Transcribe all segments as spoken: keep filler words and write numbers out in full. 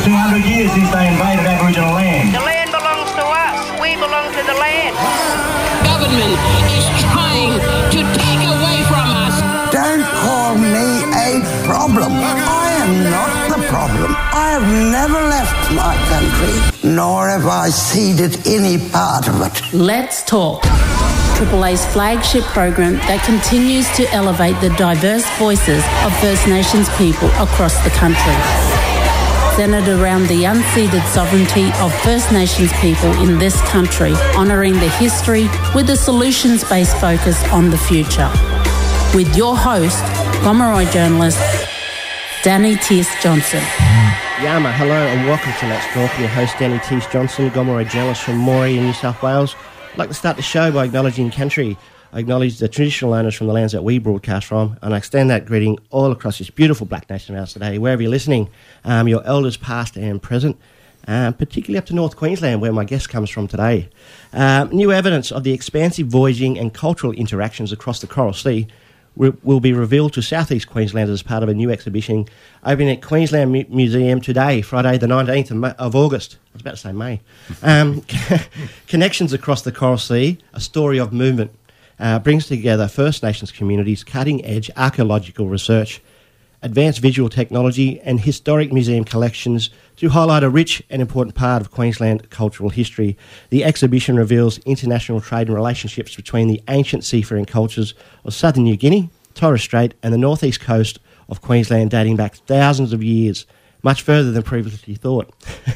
two hundred years since they invaded Aboriginal land. The land belongs to us. We belong to the land. Government is trying to take away from us. Don't call me a problem. I am not the problem. I have never left my country, nor have I ceded any part of it. Let's Talk, Triple A's flagship program that continues to elevate the diverse voices of First Nations people across the country. Centred around the unceded sovereignty of First Nations people in this country, honouring the history with a solutions-based focus on the future. With your host, Gomeroi journalist, Danny Teese-Johnson. Yama, hello and welcome to Let's Talk. Your host, Danny Teese-Johnson, Gomeroi journalist from Moree in New South Wales. I'd like to start the show by acknowledging country. I acknowledge the traditional owners from the lands that we broadcast from, and I extend that greeting all across this beautiful Black Nation of ours today, wherever you're listening, um, your elders past and present, um, particularly up to North Queensland, where my guest comes from today. Um, new evidence of the expansive voyaging and cultural interactions across the Coral Sea will be revealed to Southeast Queenslanders as part of a new exhibition opening at Queensland Mu- Museum today, Friday the nineteenth of, May, of August. I was about to say May. Um, Connections Across the Coral Sea, a story of movement, uh, brings together First Nations communities, cutting-edge archaeological research, advanced visual technology and historic museum collections to highlight a rich and important part of Queensland cultural history. The exhibition reveals international trade and relationships between the ancient seafaring cultures of southern New Guinea, Torres Strait and the northeast coast of Queensland, dating back thousands of years, much further than previously thought,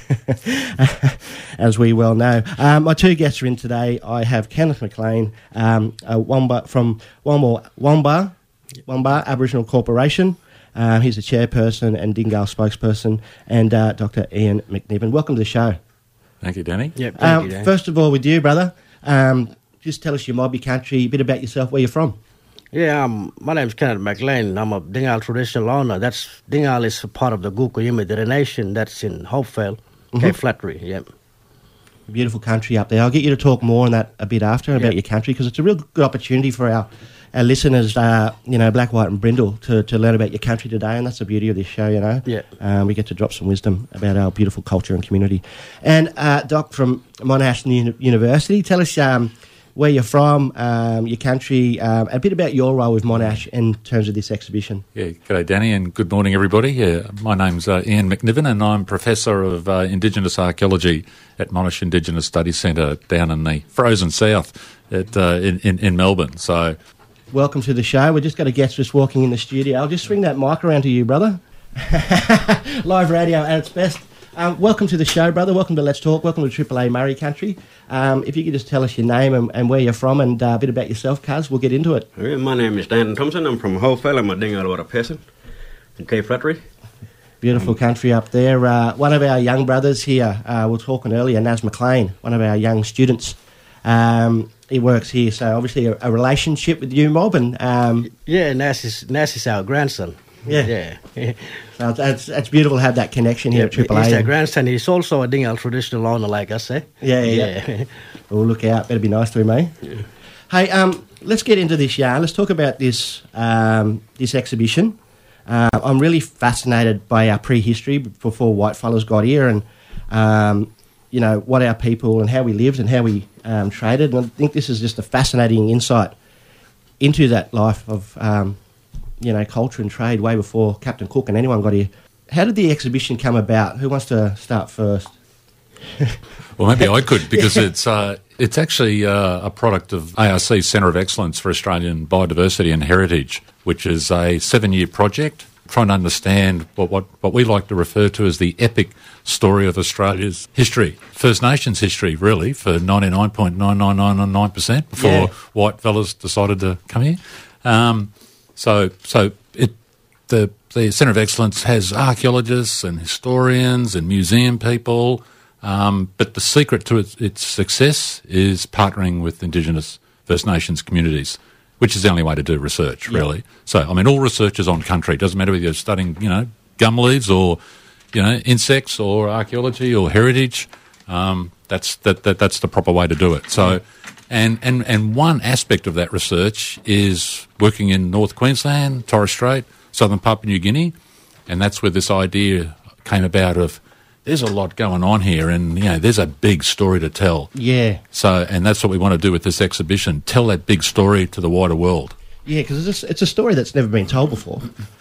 as we well know. Um, my two guests are in today. I have Kenneth McLean um, a Wamba, from Wamba, Wamba, Wamba Aboriginal Corporation. Um, he's the chairperson and Dingal spokesperson, and uh, Doctor Ian McNiven. Welcome to the show. Thank you, Danny. Yep, thank um, you, Danny. First of all, with you, brother, um, just tell us your mob, your country, a bit about yourself, where you're from. Yeah, um, my name's Kenneth McLean. I'm a Dingal traditional owner. That's Dingal is a part of the Gukuyimidere Nation that's in Hopevale, mm-hmm. Cape Flattery. Yep. Beautiful country up there. I'll get you to talk more on that a bit after yep. about your country, because it's a real good opportunity for our our listeners, uh, you know, Black, White and Brindle, to, to learn about your country today, and that's the beauty of this show, you know. Yeah. Um, we get to drop some wisdom about our beautiful culture and community. And uh, Doc from Monash Uni- University, tell us um, where you're from, um, your country, um, a bit about your role with Monash in terms of this exhibition. Yeah, g'day Danny, and good morning everybody. Yeah, my name's uh, Ian McNiven, and I'm Professor of uh, Indigenous Archaeology at Monash Indigenous Studies Centre down in the frozen south at, uh, in, in, in Melbourne. So, welcome to the show. We've just got a guest just walking in the studio. I'll just swing that mic around to you, brother. Live radio at its best. Um, welcome to the show, brother. Welcome to Let's Talk. Welcome to Triple A Murray Country. Um, if you could just tell us your name and, and where you're from and uh, a bit about yourself, cuz, we'll get into it. Yeah, my name is Dan Thompson. I'm from Hopevale. I'm a Dingalwara person in Cape Flattery. Beautiful country up there. Uh, one of our young brothers here, uh, we were talking earlier, Naz McLean, one of our young students. Um, he works here, so obviously a, a relationship with you, Mob. And, um, yeah, Naz is, Naz is our grandson. Yeah. Yeah. So it's, it's, it's beautiful to have that connection here yeah, at Triple A. He's our grandson. He's also a Dingal traditional owner like us, eh? Yeah, yeah. yeah. Well, look out. Better be nice to him, eh? Yeah. Hey, um, let's get into this yarn. Let's talk about this um, this exhibition. Uh, I'm really fascinated by our prehistory before whitefellas got here, and um, you know, what our people and how we lived and how we um, traded. And I think this is just a fascinating insight into that life of, um, you know, culture and trade way before Captain Cook and anyone got here. How did the exhibition come about? Who wants to start first? Well, maybe I could, because it's uh, it's actually uh, a product of A R C's Centre of Excellence for Australian Biodiversity and Heritage, which is a seven-year project trying to understand what, what, what we like to refer to as the epic story of Australia's history, First Nations history, really, for ninety-nine point nine nine nine nine percent before yeah. white fellas decided to come here. Um, so so it the the Centre of Excellence has archaeologists and historians and museum people, um, but the secret to its, its success is partnering with Indigenous First Nations communities, which is the only way to do research, really. Yeah. So, I mean, all research is on country. It doesn't matter whether you're studying, you know, gum leaves or, you know, insects or archaeology or heritage. Um, that's that, that that's the proper way to do it. So, and, and, and one aspect of that research is working in North Queensland, Torres Strait, southern Papua New Guinea, and that's where this idea came about of there's a lot going on here, and you know, there's a big story to tell. Yeah. So, and that's what we want to do with this exhibition: tell that big story to the wider world. Yeah, because it's, it's a story that's never been told before,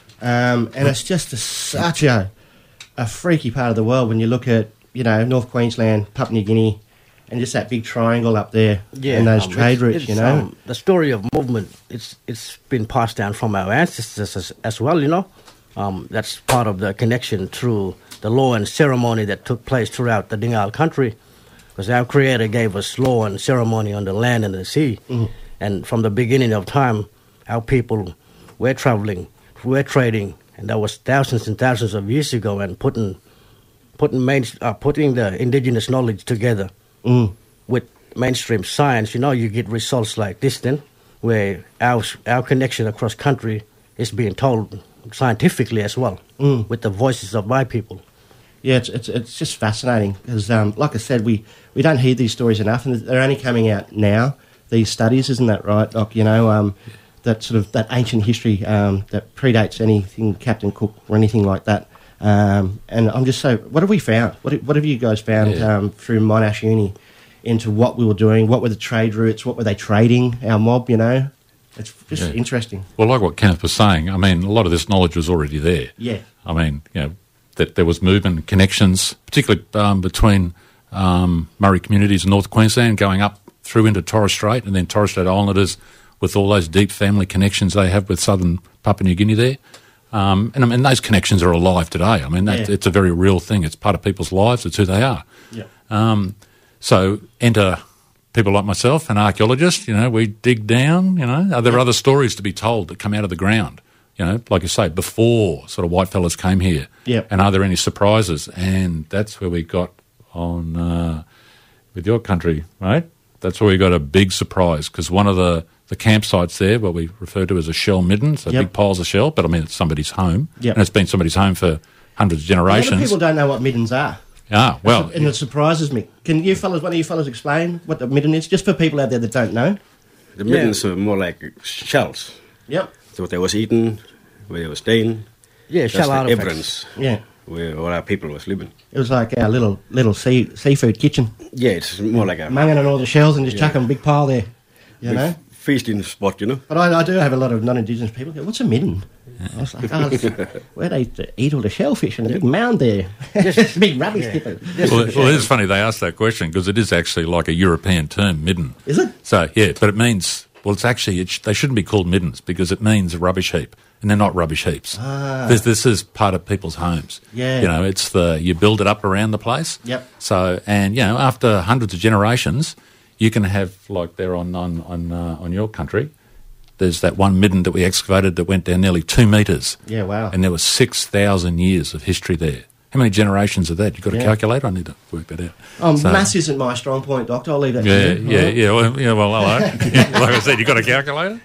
um, and it's just a, such a a freaky part of the world when you look at, you know, North Queensland, Papua New Guinea, and just that big triangle up there, yeah, and those um, trade it's, routes. it's, You know, um, the story of movement. It's it's been passed down from our ancestors as, as well. You know, um, that's part of the connection through the law and ceremony that took place throughout the Dingal country, because our Creator gave us law and ceremony on the land and the sea, mm. and from the beginning of time, our people were traveling, were trading, and that was thousands and thousands of years ago, and putting putting main, uh, putting the indigenous knowledge together mm. with mainstream science. You know, you get results like this then, where our our connection across country is being told scientifically as well, mm. with the voices of my people. Yeah, it's it's, it's just fascinating because, um, like I said, we, we don't hear these stories enough, and they're only coming out now. These studies, isn't that right, Doc? You know, um, that sort of that ancient history um, that predates anything Captain Cook or anything like that. Um, and I'm just so, what have we found? What what have you guys found Yeah. um, through Monash Uni into what we were doing? What were the trade routes? What were they trading? Our mob, you know, it's just Yeah. interesting. Well, like what Kenneth was saying, I mean, a lot of this knowledge was already there. Yeah. I mean, you know, that there was movement and connections, particularly um, between um, Murray communities in North Queensland, going up through into Torres Strait, and then Torres Strait Islanders with all those deep family connections they have with southern Papua New Guinea there. Um, and I mean, those connections are alive today. I mean, that, Yeah. it's a very real thing. It's part of people's lives. It's who they are. Yeah. Um, so enter people like myself, an archaeologist. You know, we dig down. You know, are there other stories to be told that come out of the ground? You know, like you say, before sort of white fellas came here. Yep. And are there any surprises? And that's where we got on uh, with your country, right? That's where we got a big surprise, because one of the, the campsites there, what we refer to as a shell midden, so Yep. big piles of shell, but I mean, it's somebody's home. Yep. And it's been somebody's home for hundreds of A lot generations. of people don't know what middens are. Ah, well, And it surprises me. Can you fellas, one of you fellas explain what the midden is, just for people out there that don't know? The middens are more like shells. Yep. So they was eaten, where they was staying. Yeah, That's shell the artifacts. evidence Yeah. where all our people was living. It was like our little little sea, seafood kitchen. Yeah, it's more like a Munging on all the shells and just Yeah. chucking a big pile there. You big know? feasting spot, you know. But I, I do have a lot of non-Indigenous people go, what's a midden? I was like, oh, it's where they eat all the shellfish and a big mound there. Just big rubbish people. well, well, it is funny they asked that question, because it is actually like a European term, midden. Is it? So, yeah, but it means, well, it's actually, it sh- they shouldn't be called middens, because it means a rubbish heap, and they're not rubbish heaps. Ah. This, this is part of people's homes. Yeah. You know, it's the, you build it up around the place. Yep. So, and, you know, after hundreds of generations, you can have, like there on, on, on, uh, on your country, there's that one midden that we excavated that went down nearly two metres. Yeah, wow. And there was six thousand years of history there. How many generations of that? You've got to Yeah. calculate? I need to work that out. Oh, So- maths isn't my strong point, Doctor. I'll leave that Yeah, to you. yeah, All right? yeah. Well, yeah, well hello. Yeah, like I said, you've got a calculator?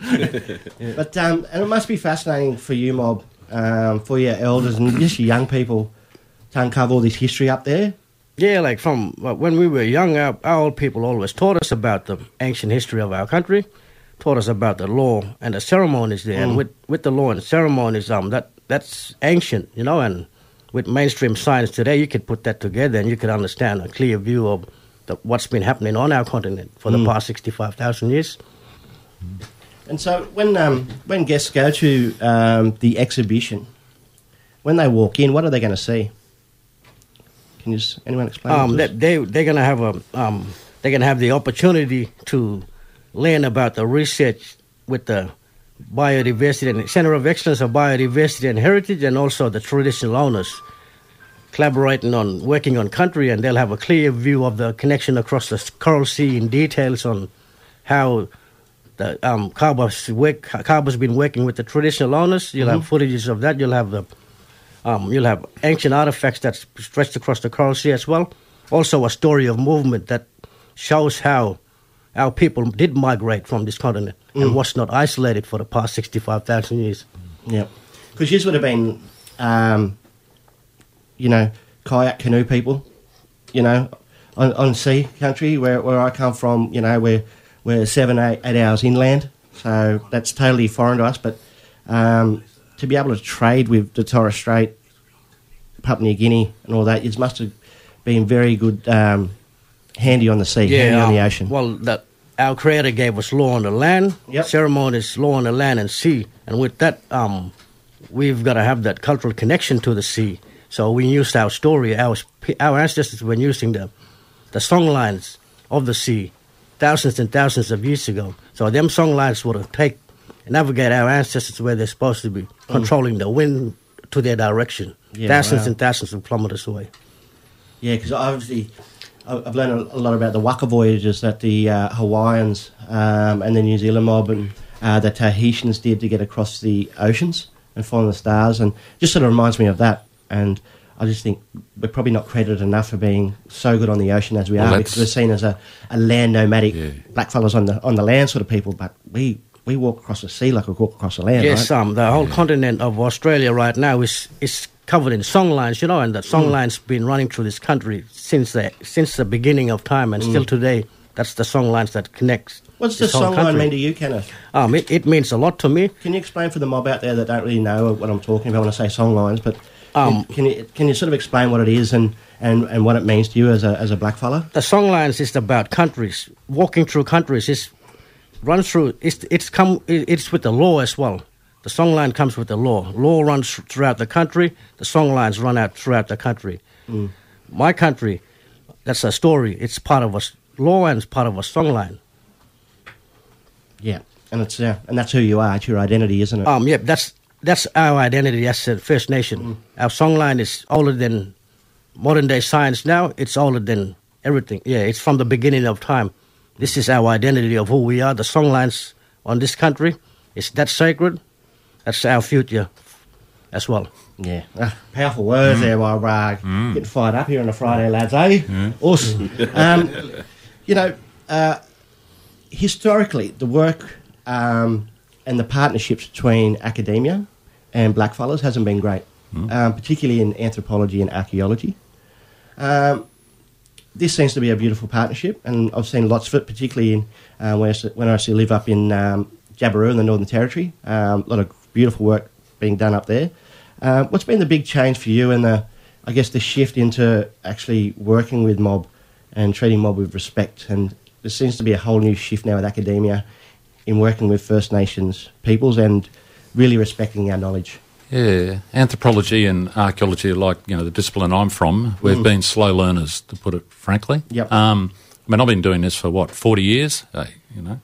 But um, and it must be fascinating for you, mob, um, for your elders and just your young people to uncover all this history up there. Yeah, like from uh, when we were young, our, our old people always taught us about the ancient history of our country, taught us about the law and the ceremonies there. Mm. And with, with the law and ceremonies, um, that that's ancient, you know, and with mainstream science today, you could put that together and you could understand a clear view of the, what's been happening on our continent for the Mm. past sixty-five thousand years. And so when um, when guests go to um, the exhibition, when they walk in, what are they going to see? Can you just, anyone explain? Um, please? that they they're gonna have a um, they're gonna have the opportunity to learn about the research with the biodiversity and Center of Excellence of Biodiversity and Heritage, and also the traditional owners collaborating on working on country, and they'll have a clear view of the connection across the Coral Sea in details on how the um, Carba's work Carba's been working with the traditional owners. You'll have footages of that. You'll have the Um, you'll have ancient artifacts that stretched across the Coral Sea as well. Also a story of movement that shows how our people did migrate from this continent Mm. and was not isolated for the past sixty-five thousand years. Yeah, because you would have been, um, you know, kayak canoe people, you know, on, on sea country where, where I come from. You know, we're we're seven eight eight hours inland, so that's totally foreign to us. But um, to be able to trade with the Torres Strait, Papua New Guinea and all that, you must have been very good, um, handy on the sea, handy on the um, ocean. Well, that our Creator gave us law on the land, Yep. ceremonies, law on the land and sea. And with that, um, we've got to have that cultural connection to the sea. So we used our story. Our, our ancestors were using the, the song lines of the sea thousands and thousands of years ago. So them song lines would have take navigate our ancestors where they're supposed to be, controlling the wind to their direction, Yeah, thousands wow. and thousands of kilometers away. Yeah, because obviously I- I've learned a a lot about the waka voyages that the uh, Hawaiians um, and the New Zealand mob and uh, the Tahitians did to get across the oceans and find the stars, and just sort of reminds me of that. And I just think we're probably not credited enough for being so good on the ocean as we Well, are, that's- because we're seen as a, a land nomadic Yeah. blackfellas on the on the land sort of people, but we we walk across the sea like we walk across the land, Yes, right? um, the whole continent of Australia right now is is covered in song lines, you know, and the song Mm. lines been running through this country since the since the beginning of time, and still today. That's the song lines that connects. What's the this whole song line country. mean to you, Kenneth? Um, it, it means a lot to me. Can you explain for the mob out there that don't really know what I'm talking about when I say song lines? But Um, can you can you sort of explain what it is and, and, and what it means to you as a as a black fella? The song lines is about countries, walking through countries. Is run through. It's it's come. It's with the law as well. The song line comes with the law. Law runs throughout the country. The song lines run out throughout the country. Mm. My country, that's a story. It's part of a s- law and it's part of a song line. Yeah, and it's uh, and that's who you are. It's your identity, isn't it? Um, yeah, that's that's our identity as a First Nation. Mm. Our song line is older than modern day science now. It's older than everything. Yeah, it's from the beginning of time. This is our identity of who we are. The song lines on this country is that sacred. That's our future as well. Yeah, ah, powerful words there, while uh, getting fired up here on a Friday, lads, eh? Awesome. um, you know, uh, historically, the work um, and the partnerships between academia and blackfellas hasn't been great, um, particularly in anthropology and archaeology. Um, this seems to be a beautiful partnership, and I've seen lots of it, particularly in, uh, when, I, s- when I used to live up in um, Jabiru in the Northern Territory. Um, a lot of beautiful work being done up there. Uh, what's been the big change for you and the, I guess, the shift into actually working with mob and treating mob with respect? And there seems to be a whole new shift now with academia in working with First Nations peoples and really respecting our knowledge. Yeah, anthropology and archaeology are like, you know, the discipline I'm from. We've Mm. been slow learners, to put it frankly. Yep. Um, I mean, I've been doing this for, what, forty years? Hey, you know.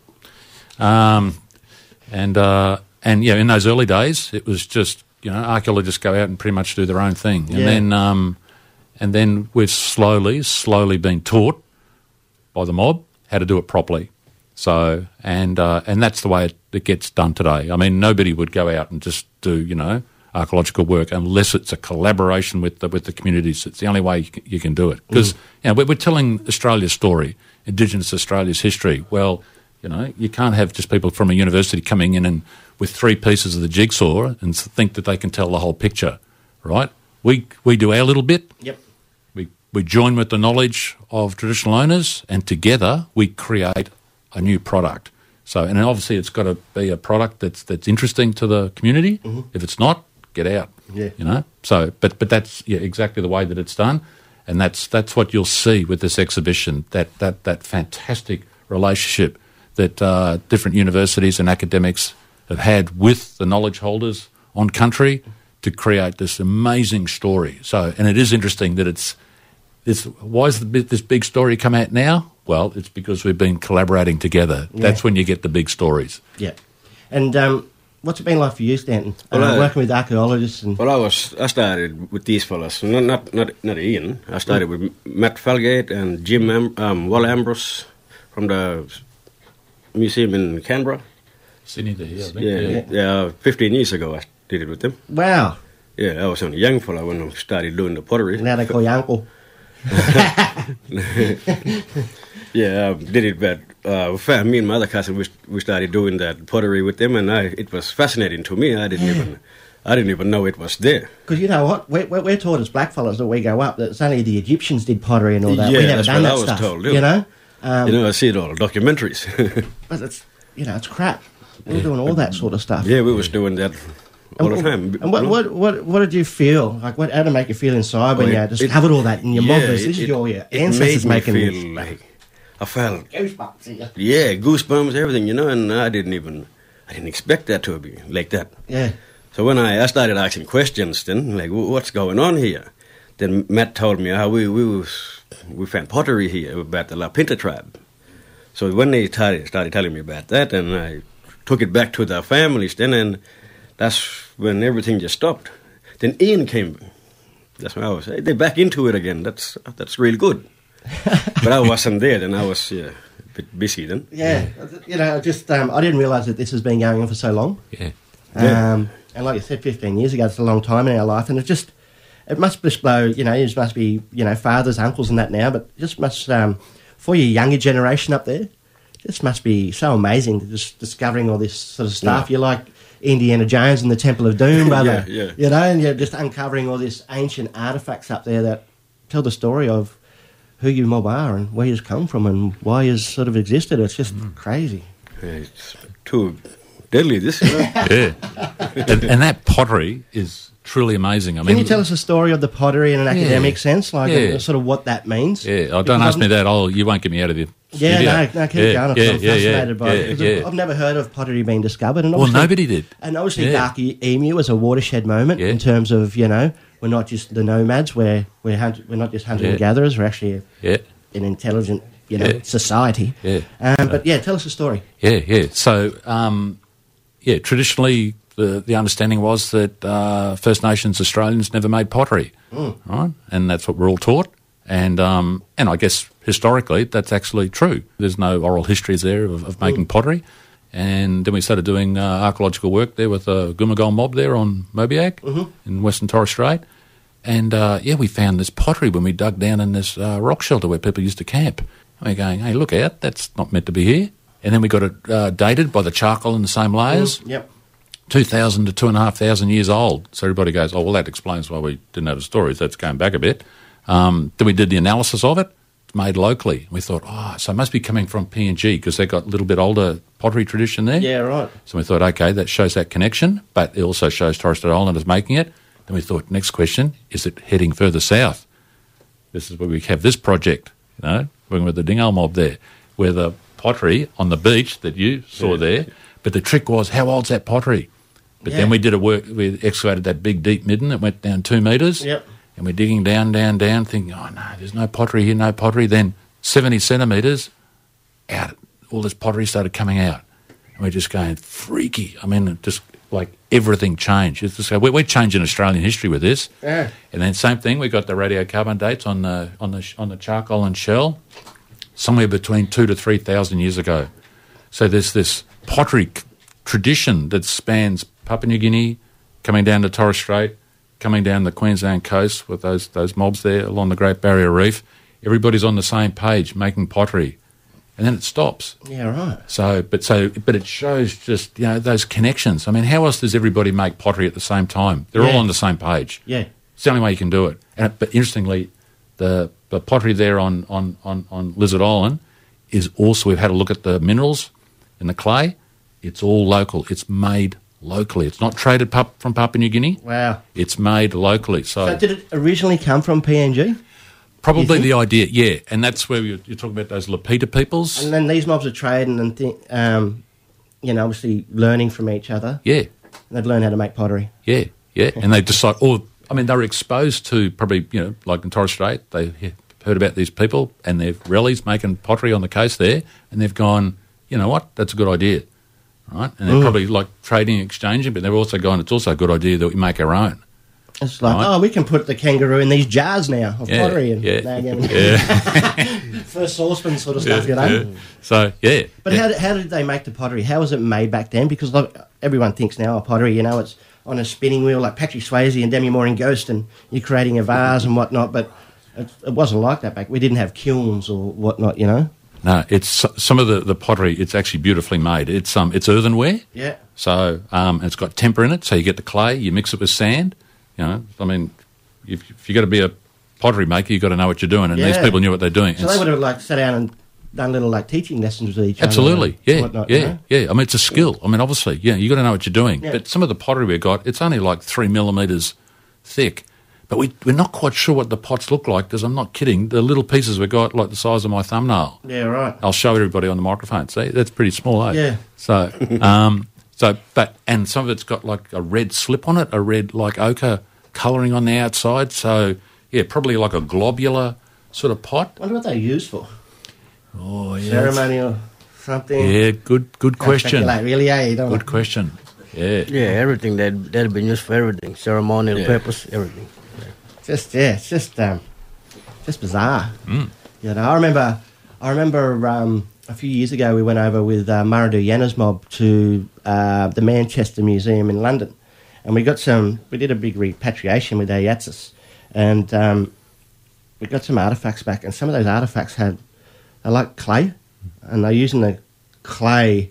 Um, and, uh, and, yeah, in those early days, it was just, you know, archaeologists go out and pretty much do their own thing. And Yeah. then um, and then we've slowly, slowly been taught by the mob how to do it properly. So, and uh, and that's the way it, it gets done today. I mean, nobody would go out and just do, you know, archaeological work unless it's a collaboration with the, with the communities. It's the only way you can, you can do it. Because, Mm. you know, we're, we're telling Australia's story, Indigenous Australia's history. Well, you know, you can't have just people from a university coming in and with three pieces of the jigsaw and think that they can tell the whole picture, right? We we do our little bit. Yep. We we join with the knowledge of traditional owners, and together we create a new product. So, and obviously it's got to be a product that's that's interesting to the community. Mm-hmm. If it's not, get out. Yeah. You know. So, but but that's yeah exactly the way that it's done, and that's that's what you'll see with this exhibition. That that that fantastic relationship that uh, different universities and academics have had with the knowledge holders on country to create this amazing story. So, and it is interesting that it's this. Why is the, bit- this big story come out now? Well, it's because we've been collaborating together. Yeah. That's when you get the big stories. Yeah. And um, what's it been like for you, Stanton? Uh, Well, I- working with archaeologists and... Well, I was I started with these fellas, not not not, not Ian. I started with Matt Felgate and Jim Am- um, Wall Ambrose from the museum in Canberra. Sydney to here, I think. Yeah, yeah, yeah. Fifteen years ago, I did it with them. Wow. Yeah, I was only a young fella when I started doing the pottery. Now they call you uncle. Yeah, I did it, but uh, fa- me and my other cousin, we, we started doing that pottery with them, and I, it was fascinating to me. I didn't even, I didn't even know it was there. Because you know what? We're, we're, we're taught as blackfellas that we go up that it's only the Egyptians did pottery and all that. Yeah, we never that's done what that I was stuff. told, You yeah. know? Um, you know, I see it all documentaries. But it's, you know, it's crap. We're doing all that sort of stuff. Yeah, we was doing that all and, the time. And what, what what what did you feel like? What how did it make you feel inside when Oh, you it- discovered all that in your yeah, mom? This is it- your, your it ancestors made me making feel this. like I felt Goosebumps here. yeah, goosebumps, everything, you know, and I didn't even I didn't expect that to be like that. Yeah. So when I, I started asking questions, then like, "Wh- what's going on here? Then Matt told me how we we was, we found pottery here about the La Pinta tribe. So when they started, started telling me about that, and I took it back to their families, then and that's when everything just stopped. Then Ian came. That's when I was. Hey, they're back into it again. That's that's really good. But I wasn't there. Then I was yeah, a bit busy then. Yeah, you know, just um, I didn't realise that this has been going on for so long. Yeah. Um, and like you said, fifteen years ago, it's a long time in our life, and it just it must just blow. You know, it must be you know fathers, uncles, and that now, but it just must um, for your younger generation up there. This must be so amazing, just discovering all this sort of stuff. Yeah. You're like Indiana Jones and the Temple of Doom, brother. Yeah, yeah. You know, and you're just uncovering all these ancient artifacts up there that tell the story of who you mob are and where you've come from and why you sort of existed. It's just Mm. crazy. Yeah, it's too deadly. This. You know? Yeah. and, and that pottery is truly amazing. I Can mean, you tell us the story of the pottery in an academic sense, like Yeah. uh, sort of what that means? Yeah, oh, Because don't ask I've- me that. Oh, you won't get me out of the Yeah, studio. no, no, keep yeah, going. I'm yeah, fascinated yeah, by yeah, it. 'Cause yeah. I've- I've never heard of pottery being discovered. And Well, obviously- nobody did. And obviously, Yeah. Dark E- Emu was a watershed moment Yeah. in terms of, you know, we're not just the nomads, we're, we're, hunt- we're not just hunter Yeah. and gatherers, we're actually Yeah, an intelligent, you know, Yeah. society. yeah. Um, but yeah, tell us the story. Yeah, yeah. So, um, yeah, traditionally the, the understanding was that uh, First Nations Australians never made pottery, Mm. right? And that's what we're all taught. And um, and I guess historically that's actually true. There's no oral histories there of, of making pottery. And then we started doing uh, archaeological work there with the Gumagol mob there on Mobiag in Western Torres Strait. And uh, yeah, we found this pottery when we dug down in this uh, rock shelter where people used to camp. And we're going, hey, look out, that's not meant to be here. And then we got it uh, dated by the charcoal in the same layers, Yep. two thousand to two and a half thousand years old. So everybody goes, oh, well, that explains why we didn't have the stories. That's going back a bit. Um, then we did the analysis of it. It's made locally. We thought, oh, so it must be coming from P N G because they've got a little bit older pottery tradition there. Yeah, right. So we thought, okay, that shows that connection, but it also shows Torres Strait Islanders making it. Then we thought, next question, is it heading further south? This is where we have this project, you know, working with the Dingo mob there, where the pottery on the beach that you saw there, but the trick was, how old's that pottery? But Yeah. then we did a work, we excavated that big deep midden, it went down two metres, Yep. and we're digging down, down, down, thinking, oh no, there's no pottery here, no pottery. Then seventy centimetres out, all this pottery started coming out. And we're just going, freaky. I mean, it just like everything changed. It's just, we're, we're changing Australian history with this. Yeah. And then same thing, we got the radiocarbon dates on the on the on the charcoal and shell, somewhere between two to three thousand years ago. So there's this pottery c- tradition that spans Papua New Guinea, coming down to Torres Strait, coming down the Queensland coast with those those mobs there along the Great Barrier Reef. Everybody's on the same page making pottery, and then it stops. Yeah, right. So, but so, but it shows just you know those connections. I mean, how else does everybody make pottery at the same time? They're Yeah. all on the same page. Yeah. It's the only way you can do it. And, but interestingly, the the pottery there on, on, on, on Lizard Island is also, we've had a look at the minerals in the clay. It's all local. It's made locally. It's not traded pup, from Papua New Guinea. Wow. It's made locally. So, So did it originally come from P N G? probably think? the idea, yeah. And that's where you're, you're talking about those Lapita peoples. And then these mobs are trading and, th- um, you know, obviously learning from each other. yeah, And they'd learn how to make pottery. yeah, yeah. And they decide, or, I mean, they were exposed to probably, you know, like in Torres Strait, they he- heard about these people and their rallies making pottery on the coast there, and they've gone, you know what, that's a good idea, right? And they're Mm. probably like trading, exchanging, but they've also gone, it's also a good idea that we make our own. It's like, Right. oh, we can put the kangaroo in these jars now of Yeah, pottery and yeah, now again, yeah. first saucepan sort of stuff, you know. Yeah. So, yeah. But yeah. how, did, how did they make the pottery? How was it made back then? Because like, everyone thinks now of pottery, you know, it's on a spinning wheel like Patrick Swayze and Demi Moore in Ghost, and you're creating a vase and whatnot. But it, it wasn't like that back. We didn't have kilns or whatnot, you know. No, it's some of the, the pottery. It's actually beautifully made. It's um, it's earthenware. Yeah. So um, it's got temper in it. So you get the clay, you mix it with sand. You know, I mean, if, if you got to be a pottery maker, you got to know what you're doing. And these Yeah. people knew what they're doing. So And they would have like sat down and done little like teaching lessons with each Absolutely, other. yeah, and whatnot, yeah, you know? yeah. I mean, it's a skill. I mean, obviously, yeah, you got to know what you're doing. Yeah. But some of the pottery we got, it's only like three millimetres thick. But we, we're not quite sure what the pots look like because I'm not kidding. The little pieces we got, like the size of my thumbnail. Yeah, right. I'll show everybody on the microphone. See, that's pretty small, eh? Yeah. So, um, so, but, and some of it's got like a red slip on it, a red like ochre colouring on the outside. So, yeah, probably like a globular sort of pot. I wonder what they're used for. Oh, yeah. Ceremony or something. Yeah, good, good Can't question. speculate, really, eh? You don't Good want- question. Yeah. Yeah, everything that that been used for everything, ceremonial Yeah. purpose, everything. Just yeah, it's just um, just bizarre. Mm. You know, I remember, I remember um, a few years ago we went over with uh, Murray Yanna's mob to uh, the Manchester Museum in London, and we got some. We did a big repatriation with our Yatsis, and um, we got some artifacts back, and some of those artifacts had they're like clay, and they're using the clay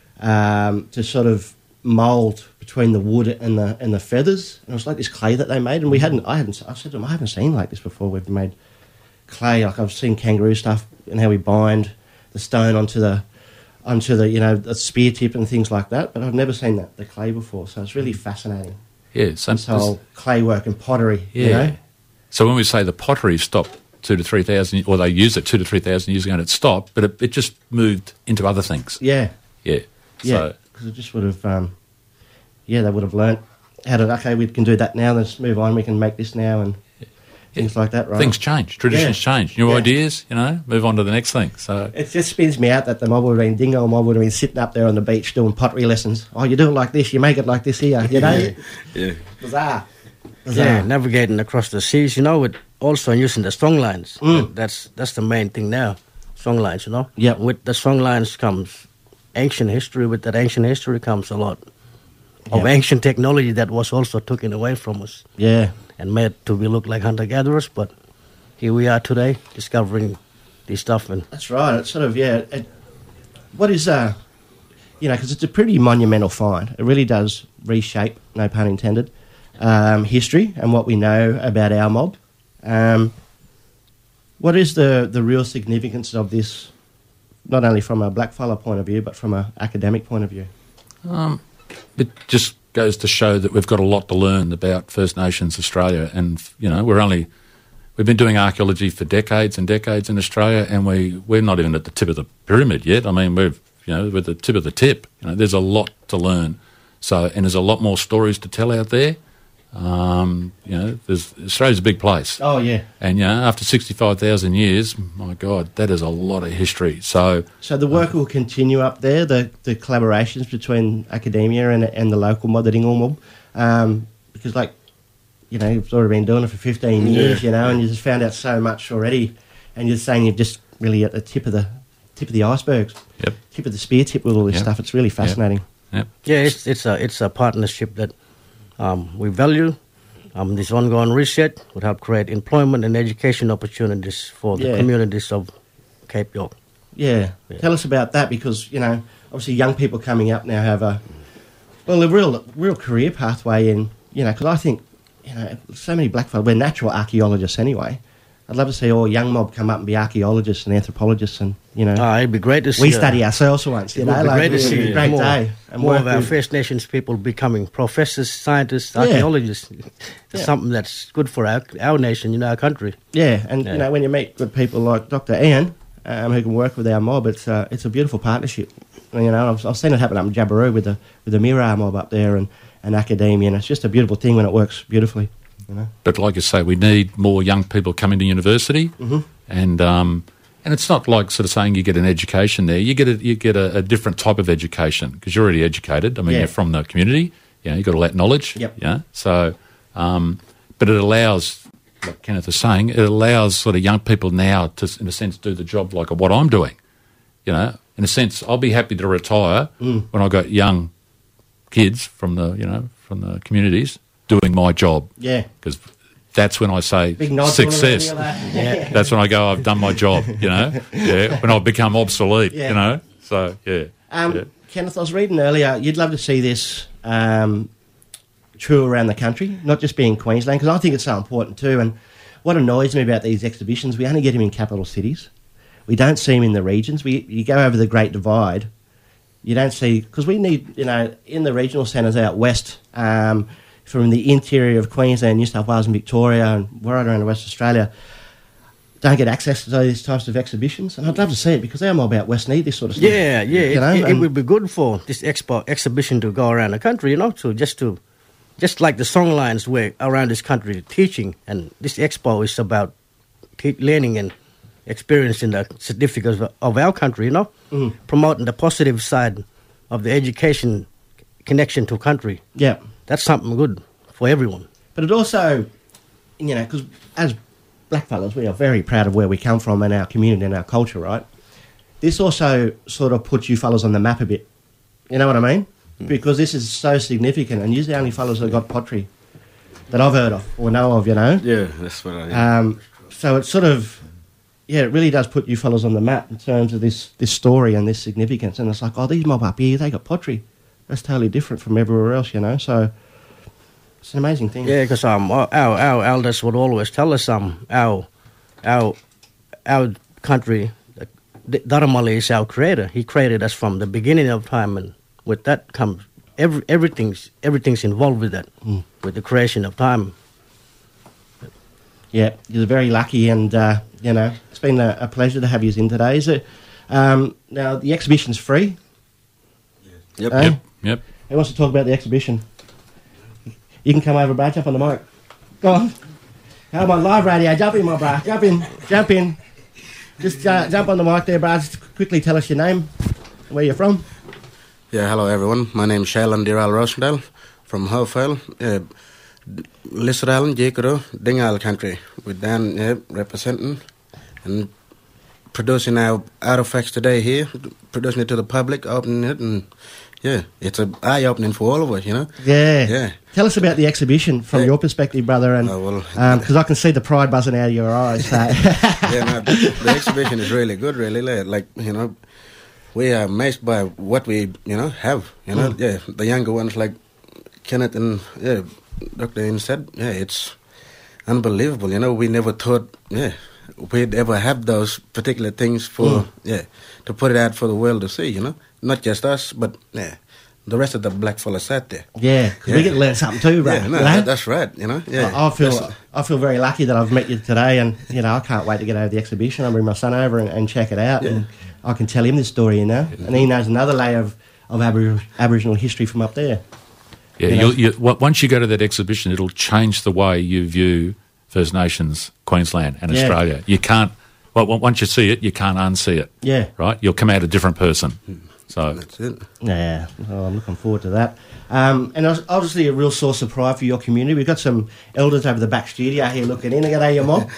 um, to sort of mould between the wood and the and the feathers, and it was like this clay that they made, and we hadn't. I hadn't. I said to them, I haven't seen like this before. We've made clay like I've seen kangaroo stuff and how we bind the stone onto the onto the you know the spear tip and things like that, but I've never seen that the clay before. So it's really fascinating. Yeah. So This whole clay work and pottery. yeah. You know? So when we say the pottery stopped two to three thousand, or they used it two to three thousand years ago, and it stopped, but it, it just moved into other things. Yeah. Yeah. Yeah. So, Because it just would have. Um, yeah, they would have learnt how to. Okay, we can do that now. Let's move on. We can make this now and things like that. Right. things change, traditions Yeah. change, new Yeah. ideas. You know, move on to the next thing. So It just spins me out that the mob would have been, Dingo mob would have been sitting up there on the beach doing pottery lessons. Oh, you do it like this, you make it like this here, you know? Yeah. Yeah. Bizarre. Bizarre. Yeah, navigating across the seas, you know, with also using the strong lines. Mm. That's that's the main thing now, strong lines, you know. Yep. With the strong lines comes ancient history. With that ancient history comes a lot of Yep. ancient technology that was also taken away from us Yeah. and made to be look like hunter-gatherers. But here we are today, discovering this stuff. And That's right. It's sort of, yeah. It, what is, uh, you know, because it's a pretty monumental find. It really does reshape, no pun intended, um, history and what we know about our mob. Um, what is the, the real significance of this, not only from a blackfella point of view, but from an academic point of view? um, it just goes to show that we've got a lot to learn about First Nations Australia, and you know, we're only we've been doing archaeology for decades and decades in Australia, and we we're not even at the tip of the pyramid yet. I mean, we've you know we're at the tip of the tip. You know, there's a lot to learn. So, and there's a lot more stories to tell out there. Um, you know, there's, Australia's a big place. Oh, yeah. And, you know, after sixty-five thousand years, my God, that is a lot of history. So, So the work will continue up there, the, the collaborations between academia and and the local mob, the Dingle mob, um, because, like, you know, you've already been doing it for fifteen years, you know, and you just found out so much already, and you're saying you're just really at the tip of the tip of the icebergs, Yep. tip of the spear tip with all this Yep. stuff. It's really fascinating. yep. yeah, it's it's a it's a partnership that um, we value. Um, this ongoing research would help create employment and education opportunities for the Yeah. communities of Cape York. Yeah. Yeah. Tell us about that, because, you know, obviously young people coming up now have a, well, a real real career pathway in, you know, because I think, you know, so many blackfellas, we're natural archaeologists anyway. I'd love to see all young mob come up and be archaeologists and anthropologists, and, you know, Ah, it'd be great to see. we uh, study ourselves for once, you It know, would be like, great to it'd be see a great more, day. And more work of our with- First Nations people becoming professors, scientists, Yeah. archaeologists. It's Yeah. something that's good for our, our nation, you know, our country. Yeah, and Yeah. you know, when you meet good people like Doctor Ian, um, who can work with our mob, it's uh, it's a beautiful partnership. And, you know, I've, I've seen it happen up in Jabiru with the with the Mirror mob up there and, and academia, and it's just a beautiful thing when it works beautifully. You know, But like you say, we need more young people coming to university, Mhm. and um, and it's not like sort of saying you get an education there. You get a, you get a, a different type of education because you're already educated. I mean, Yeah. you're from the community. You know, you've got all that knowledge. Yep. Yeah. So, um, but it allows, like Kenneth is saying, it allows sort of young people now to, in a sense, do the job like what I'm doing. You know, in a sense, I'll be happy to retire Mm. when I've got young kids from the you know from the communities doing my job. yeah, Because that's when I say big nod. success. To all of that. Yeah. That's when I go, I've done my job, you know? Yeah, when I've become obsolete, Yeah. you know? So, yeah. Um, yeah. Kenneth, I was reading earlier, you'd love to see this um, true around the country, not just be in Queensland, because I think it's so important too. And what annoys me about these exhibitions, we only get them in capital cities. we don't see them in the regions. We you go over the Great Divide, you don't see, because we need, you know, in the regional centres out west, um, from the interior of Queensland, New South Wales and Victoria, and right around West Australia, don't get access to these types of exhibitions. And I'd love to see it, because our mob out west need this sort of stuff. Yeah, yeah, you it, know? it, it would be good for this expo exhibition to go around the country, you know, to just to, just like the songlines were around this country teaching, and this expo is about te- learning and experiencing the significance of, of our country, you know, mm. promoting the positive side of the education connection to country. Yeah. That's something good for everyone. But it also, you know, because as blackfellas, we are very proud of where we come from and our community and our culture, right? This also sort of puts you fellas on the map a bit. You know what I mean? Mm. Because this is so significant, and you're the only fellas that got pottery that I've heard of or know of, you know? Yeah, that's what I... Um, so it's sort of, yeah, it really does put you fellas on the map in terms of this, this story and this significance. And it's like, oh, these mob up here, they got pottery. That's totally different from everywhere else, you know? So it's an amazing thing. Yeah, because um, our, our elders would always tell us um, our, our, our country, Dharamali is our creator. He created us from the beginning of time, and with that comes every, everything's, everything's involved with that, mm. with the creation of time. Yeah, you're very lucky, and, uh, you know, it's been a, a pleasure to have you in today. Is it? Um, now, the exhibition's free. Yep. Eh? Yep. Yep. Who wants to talk about the exhibition? You can come over, Brad. Jump on the mic. Go on. Come on, live radio. Jump in, my Brad. Jump in. Jump in. Just uh, jump on the mic there, Brad. Just quickly tell us your name, where you're from. Yeah, hello everyone. My name is Shailan Diral Rosendale from Hofel, uh, Lisrael, Jekero, Dingal country. With Dan uh, representing and producing our artifacts today here, producing it to the public, opening it, and yeah, it's an eye-opening for all of us, you know? Yeah. Yeah. Tell us about the exhibition from yeah. your perspective, brother, and oh, well, because um, I can see the pride buzzing out of your eyes. So. yeah, no, the, the exhibition is really good, really. Like, you know, we are amazed by what we, you know, have, you know? Mm. Yeah, the younger ones like Kenneth and, yeah, Doctor Ian said, yeah, it's unbelievable, you know? We never thought, yeah, we'd ever have those particular things for, mm. yeah, to put it out for the world to see, you know? Not just us, but yeah, the rest of the black fellas out there. Yeah, because yeah. we get to learn something too, right? Yeah, no, you know? that, that's right. You know, yeah. I, I feel I feel very lucky that I've met you today, and you know I can't wait to get over the exhibition. I'll bring my son over and, and check it out, yeah. and I can tell him this story, you know, yeah. and he knows another layer of of Abor- Aboriginal history from up there. Yeah, you know? you'll, you, once you go to that exhibition, it'll change the way you view First Nations, Queensland, and yeah. Australia. You can't. Well, once you see it, you can't unsee it. Yeah, right. You'll come out a different person. Mm. So that's it. Yeah, well, I'm looking forward to that. Um, and obviously a real source of pride for your community. We've got some elders over the back studio here looking in. G'day, your mom.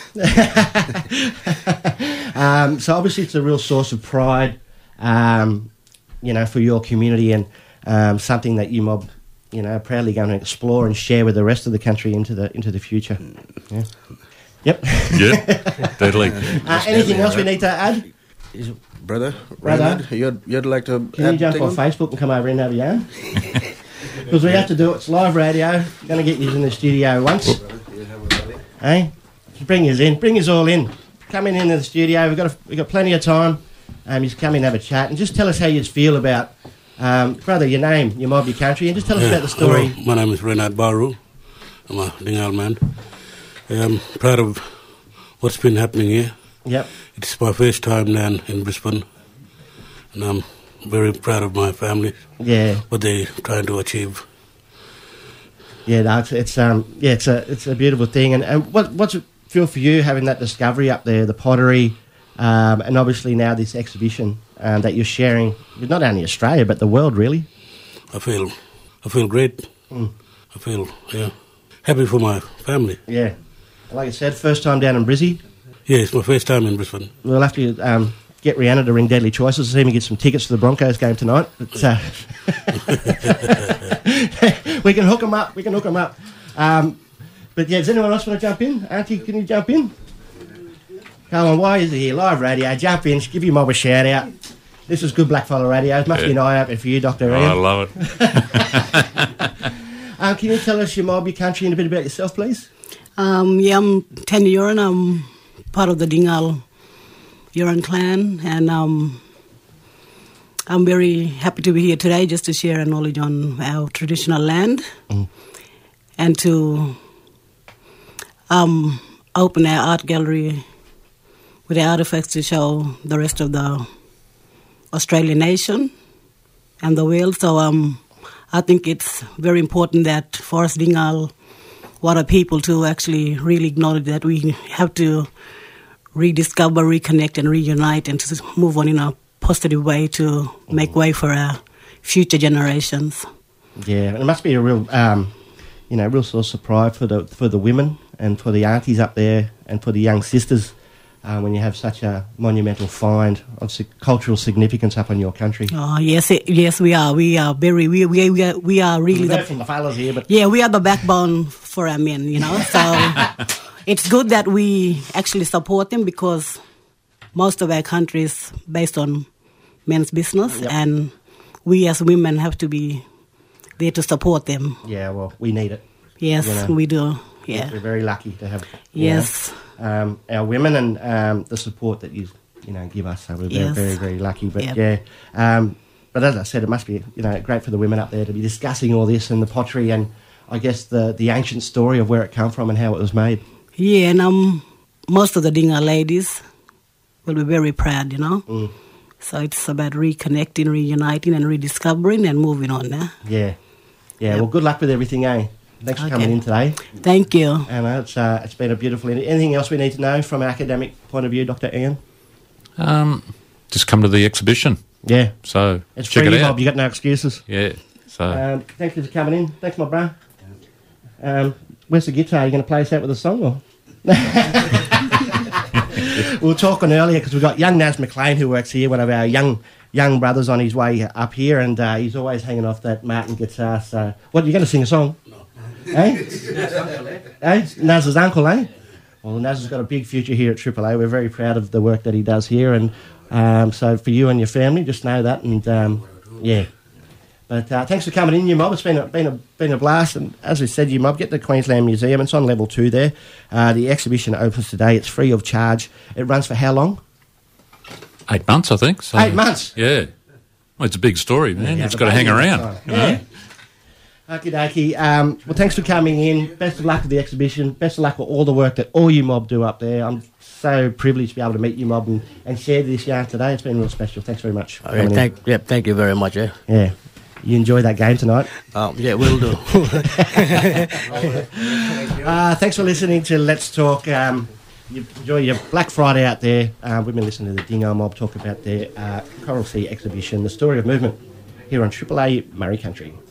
um, so obviously it's a real source of pride, um, you know, for your community, and um, something that you mob, you know, are proudly going to explore and share with the rest of the country into the into the future. Yeah. Yep. Yeah. Totally. Uh, anything else we need to add? Is Brother, Brother, Raymond, you'd, you'd like to... Can you jump on Facebook and come over and have a yarn? Because we have to do it. It's live radio. Going to get you in the studio once. Hey, bring us in. Bring us all in. Come in into the studio. We've got a, we've got plenty of time. Um, just come in and have a chat and just tell us how you feel about, um, brother, your name, your mob, your country, and just tell us yeah, about the story. Hello, my name is Renard Baru. I'm a Dingal man. I'm proud of what's been happening here. Yep. It's my first time down in Brisbane, and I'm very proud of my family. Yeah. What they're trying to achieve. Yeah, no, it's, it's um yeah it's a it's a beautiful thing. And, and what what's it feel for you having that discovery up there, the pottery, um, and obviously now this exhibition um, that you're sharing with not only Australia but the world, really? I feel I feel great. Mm. I feel yeah happy for my family. Yeah. Like I said, first time down in Brizzy. Yeah, it's my first time in Brisbane. We'll have to um, get Rihanna to ring Deadly Choices to see me get some tickets to the Broncos game tonight. But, uh, we can hook them up. We can hook them up. Um, but yeah, does anyone else want to jump in? Auntie, can you jump in? Come on, why is it here? Live radio. Jump in. Give your mob a shout out. This is good Blackfella radio. It must yeah. be an eye opener for you, Doctor Oh, Ian. I love it. um, can you tell us your mob, your country, and a bit about yourself, please? Um, yeah, I'm Tanya Yoran. I'm part of the Dingal Yuran clan, and um, I'm very happy to be here today just to share knowledge on our traditional land mm. and to um, open our art gallery with the artifacts to show the rest of the Australian nation and the world. So um, I think it's very important that for us Dingal Wada people to actually really acknowledge that we have to rediscover, reconnect and reunite and to move on in a positive way to make way for our future generations. Yeah, it must be a real, um, you know, real source of pride for the for the women and for the aunties up there and for the young sisters uh, when you have such a monumental find of sig- cultural significance up in your country. Oh yes, it, yes we are. We are very we we we are, we are really We've the heard from the fellas here, but yeah, we are the backbone for our men. You know, so it's good that we actually support them because most of our country is based on men's business, yep. and we as women have to be there to support them. Yeah, well, we need it. Yes, you know, we do. Yeah, we're very lucky to have. Yes, know, um, our women and um, the support that you you know give us. So we're very, yes. very, very lucky. But yep. yeah, um, but as I said, it must be you know great for the women up there to be discussing all this and the pottery and I guess the the ancient story of where it came from and how it was made. Yeah, and um, most of the Dinga ladies will be very proud, you know. Mm. So it's about reconnecting, reuniting, and rediscovering, and moving on. Eh? Yeah, yeah. Yep. Well, good luck with everything, eh? Thanks okay. for coming in today. Thank you. And uh, it's uh, it's been a beautiful. Anything else we need to know from an academic point of view, Doctor Ian? Um, just come to the exhibition. Yeah. So it's check free, it out. Bob. You got no excuses. Yeah. So um, thank you for coming in. Thanks, my bro. Um, where's the guitar? Are you going to play us out with a song or? We were talking earlier because we've got young Naz McLean who works here, one of our young young brothers on his way up here, and uh, he's always hanging off that Martin guitar. So, what, you going to sing a song? No. Eh? eh? Naz's uncle, eh? Well, Naz has got a big future here at Triple A. We're very proud of the work that he does here, and um, so for you and your family, just know that, and um, yeah. But uh, thanks for coming in, you mob. It's been a, been a been a blast. And as we said, you mob, get to the Queensland Museum. It's on level two there. Uh, the exhibition opens today. It's free of charge. It runs for how long? Eight months, I think. So, Eight months? Yeah. Well, it's a big story, man. Yeah, it's got to hang around. You know? Yeah. Okie dokie. Um, well, thanks for coming in. Best of luck with the exhibition. Best of luck with all the work that all you mob do up there. I'm so privileged to be able to meet you mob and, and share this yarn today. It's been real special. Thanks very much. Okay, thank, yep, thank you very much. Eh? Yeah. You enjoy that game tonight? Um, yeah, we'll do. uh, thanks for listening to Let's Talk. Um, you enjoy your Black Friday out there. Uh, we've been listening to the Dingo Mob talk about their uh, Coral Sea exhibition, The Story of Movement, here on Triple A Murray Country.